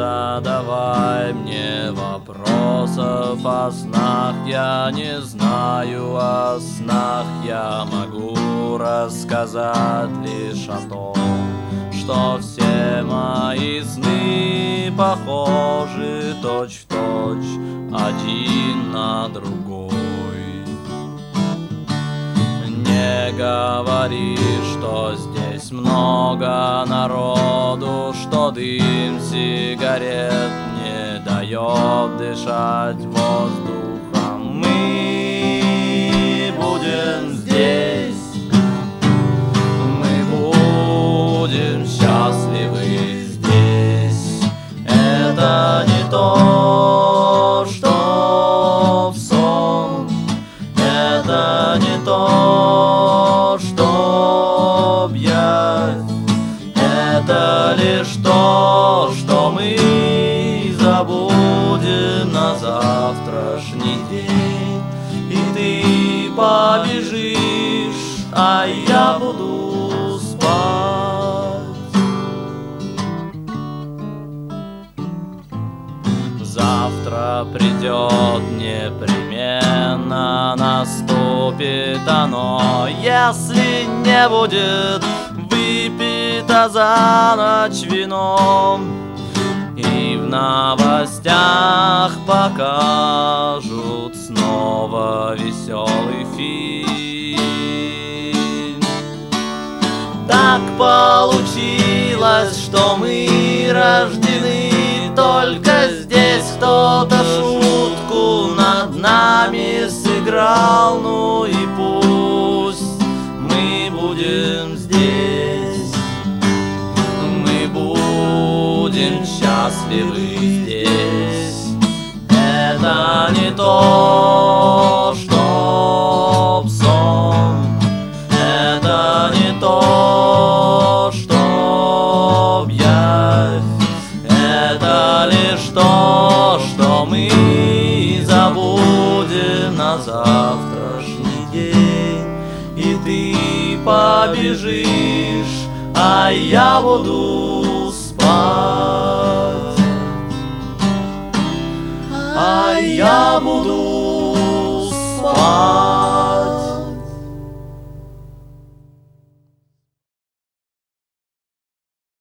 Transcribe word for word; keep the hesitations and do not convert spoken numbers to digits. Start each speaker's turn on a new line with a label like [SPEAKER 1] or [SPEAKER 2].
[SPEAKER 1] задавай мне вопросов о снах. Я не знаю о снах, я могу рассказать лишь о том, что все мои сны похожи точь-в-точь один на другой. Не говори, что здесь много народу, что дым сигарет не дает дышать воздухом. Мы будем здесь, мы будем счастливы здесь. Это не то, что в сон, это не то, что объять, это лишь то, что мы забудем на завтрашний день. И ты побежишь, а я буду спать. Завтра придет непременно, наступит оно, если не будет выпито за ночь вином. И в новостях покажут снова веселый фильм. Так получилось, что мы рождены только здесь. Кто-то шутку над нами сыграл, ну и пусть. Мы будем здесь, мы будем счастливы здесь. Это не то, что сон, это не то, что объять, это лишь то, что мы забудем на завтрашний день. И ты побежишь, а я буду спать.